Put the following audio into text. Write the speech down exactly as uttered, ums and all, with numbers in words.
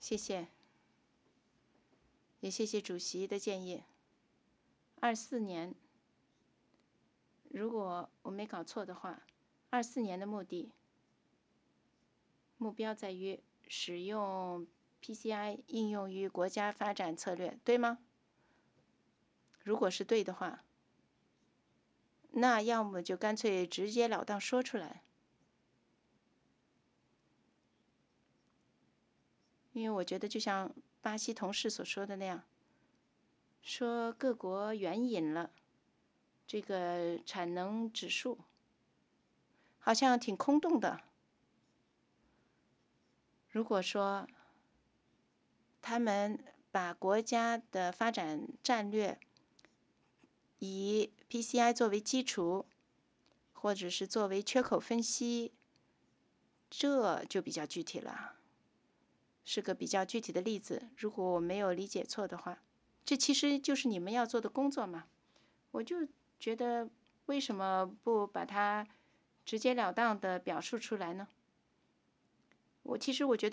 谢谢，也谢谢主席的建议。二四年，如果我没搞错的话，二四年的目的目标在于使用 P C I 应用于国家发展策略，对吗？如果是对的话，那要么就干脆直截了当说出来。因为我觉得就像巴西同事所说的那样，说各国援引了这个产能指数，好像挺空洞的。如果说他们把国家的发展战略以 P C I 作为基础，或者是作为缺口分析，这就比较具体了，是个比较具体的例子。如果我没有理解错的话，这其实就是你们要做的工作嘛。我就觉得为什么不把它直截了当的表述出来呢？我其实我觉得